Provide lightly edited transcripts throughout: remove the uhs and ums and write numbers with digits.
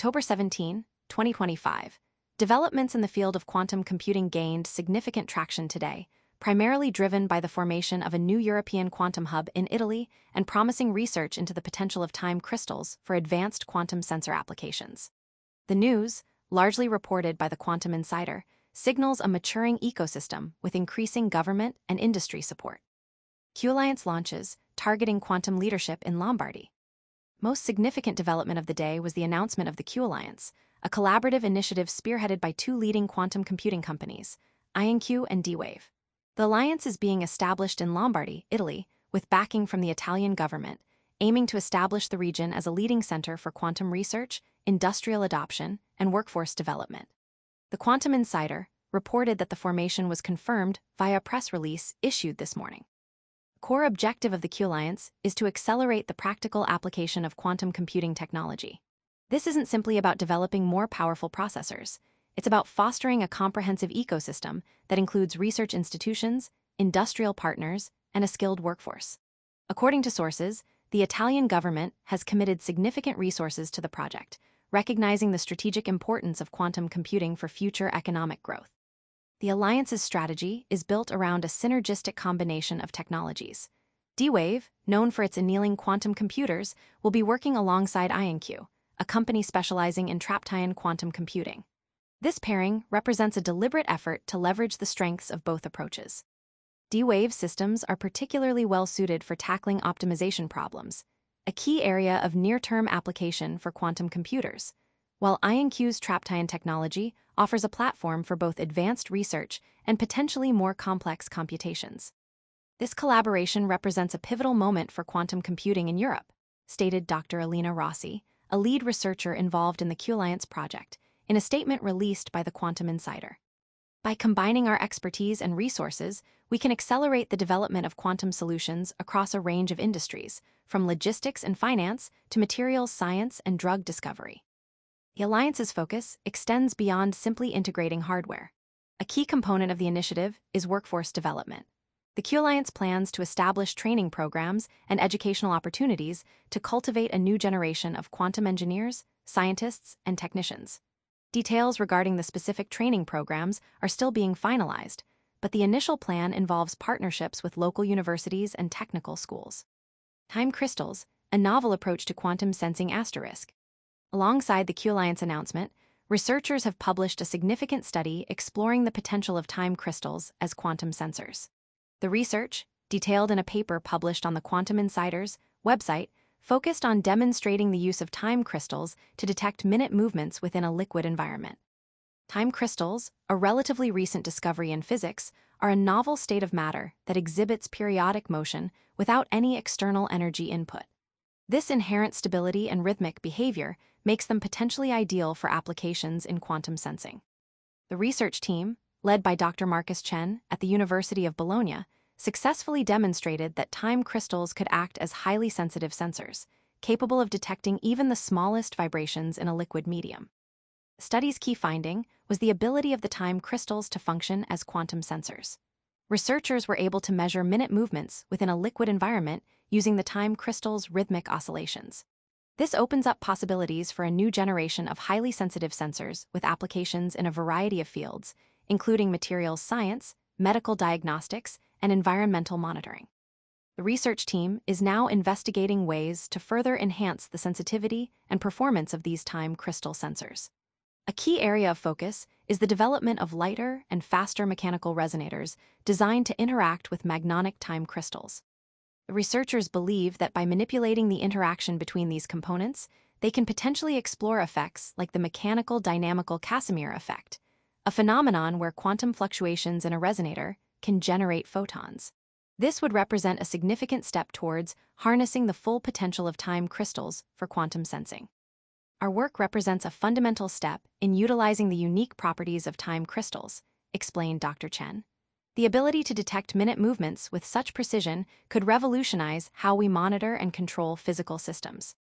October 17, 2025. Developments in the field of quantum computing gained significant traction today, primarily driven by the formation of a new European quantum hub in Italy and promising research into the potential of time crystals for advanced quantum sensor applications. The news, largely reported by the Quantum Insider, signals a maturing ecosystem with increasing government and industry support. Q-Alliance launches, targeting quantum leadership in Lombardy. Most significant development of the day was the announcement of the Q-Alliance, a collaborative initiative spearheaded by two leading quantum computing companies, IonQ and D-Wave. The alliance is being established in Lombardy, Italy, with backing from the Italian government, aiming to establish the region as a leading center for quantum research, industrial adoption, and workforce development. The Quantum Insider reported that the formation was confirmed via a press release issued this morning. The core objective of the Q-Alliance is to accelerate the practical application of quantum computing technology. This isn't simply about developing more powerful processors. It's about fostering a comprehensive ecosystem that includes research institutions, industrial partners, and a skilled workforce. According to sources, the Italian government has committed significant resources to the project, recognizing the strategic importance of quantum computing for future economic growth. The alliance's strategy is built around a synergistic combination of technologies. D-Wave, known for its annealing quantum computers, will be working alongside IonQ, a company specializing in trapped-ion quantum computing. This pairing represents a deliberate effort to leverage the strengths of both approaches. D-Wave systems are particularly well-suited for tackling optimization problems, a key area of near-term application for quantum computers, while IonQ's trapped-ion technology offers a platform for both advanced research and potentially more complex computations. This collaboration represents a pivotal moment for quantum computing in Europe, stated Dr. Elena Rossi, a lead researcher involved in the Q-Alliance project, in a statement released by the Quantum Insider. By combining our expertise and resources, we can accelerate the development of quantum solutions across a range of industries, from logistics and finance to materials science and drug discovery. The alliance's focus extends beyond simply integrating hardware. A key component of the initiative is workforce development. The Q-Alliance plans to establish training programs and educational opportunities to cultivate a new generation of quantum engineers, scientists, and technicians. Details regarding the specific training programs are still being finalized, but the initial plan involves partnerships with local universities and technical schools. Time crystals, a novel approach to quantum sensing asterisk. Alongside the Q-Alliance announcement, researchers have published a significant study exploring the potential of time crystals as quantum sensors. The research, detailed in a paper published on the Quantum Insider's website, focused on demonstrating the use of time crystals to detect minute movements within a liquid environment. Time crystals, a relatively recent discovery in physics, are a novel state of matter that exhibits periodic motion without any external energy input. This inherent stability and rhythmic behavior makes them potentially ideal for applications in quantum sensing. The research team, led by Dr. Marcus Chen at the University of Bologna, successfully demonstrated that time crystals could act as highly sensitive sensors, capable of detecting even the smallest vibrations in a liquid medium. The study's key finding was the ability of the time crystals to function as quantum sensors. Researchers were able to measure minute movements within a liquid environment using the time crystal's rhythmic oscillations. This opens up possibilities for a new generation of highly sensitive sensors with applications in a variety of fields, including materials science, medical diagnostics, and environmental monitoring. The research team is now investigating ways to further enhance the sensitivity and performance of these time crystal sensors. A key area of focus is the development of lighter and faster mechanical resonators designed to interact with magnetic time crystals. The researchers believe that by manipulating the interaction between these components, they can potentially explore effects like the mechanical dynamical Casimir effect, a phenomenon where quantum fluctuations in a resonator can generate photons. This would represent a significant step towards harnessing the full potential of time crystals for quantum sensing. Our work represents a fundamental step in utilizing the unique properties of time crystals, explained Dr. Chen. The ability to detect minute movements with such precision could revolutionize how we monitor and control physical systems.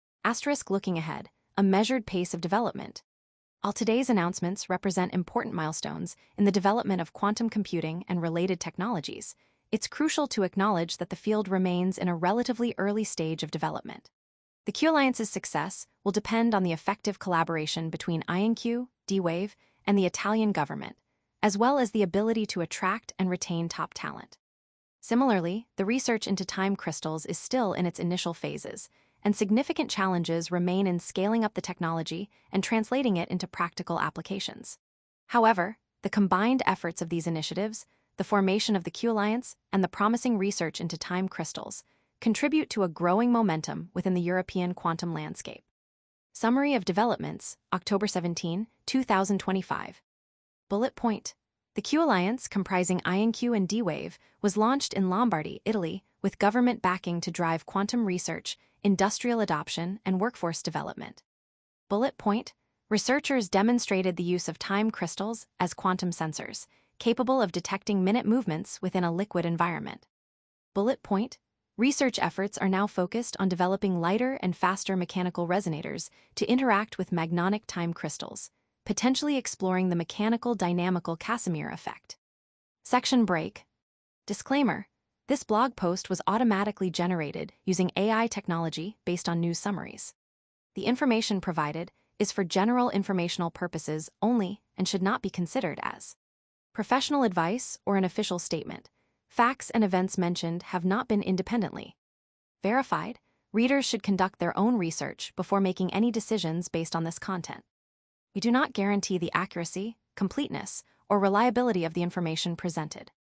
Looking ahead, a measured pace of development. While today's announcements represent important milestones in the development of quantum computing and related technologies, it's crucial to acknowledge that the field remains in a relatively early stage of development. The Q Alliance's success will depend on the effective collaboration between IonQ, D-Wave, and the Italian government, as well as the ability to attract and retain top talent. Similarly, the research into time crystals is still in its initial phases, and significant challenges remain in scaling up the technology and translating it into practical applications. However, the combined efforts of these initiatives, the formation of the Q Alliance, and the promising research into time crystals, contribute to a growing momentum within the European quantum landscape. Summary of developments, October 17, 2025. Bullet point. The Q Alliance, comprising IonQ and D-Wave, was launched in Lombardy, Italy, with government backing to drive quantum research, industrial adoption, and workforce development. Bullet point. Researchers demonstrated the use of time crystals as quantum sensors, capable of detecting minute movements within a liquid environment. Bullet point. Research efforts are now focused on developing lighter and faster mechanical resonators to interact with magnetic time crystals, potentially exploring the mechanical dynamical Casimir effect. Section break. Disclaimer: this blog post was automatically generated using AI technology based on news summaries. The information provided is for general informational purposes only and should not be considered as professional advice or an official statement. Facts and events mentioned have not been independently verified. Readers should conduct their own research before making any decisions based on this content. We do not guarantee the accuracy, completeness, or reliability of the information presented.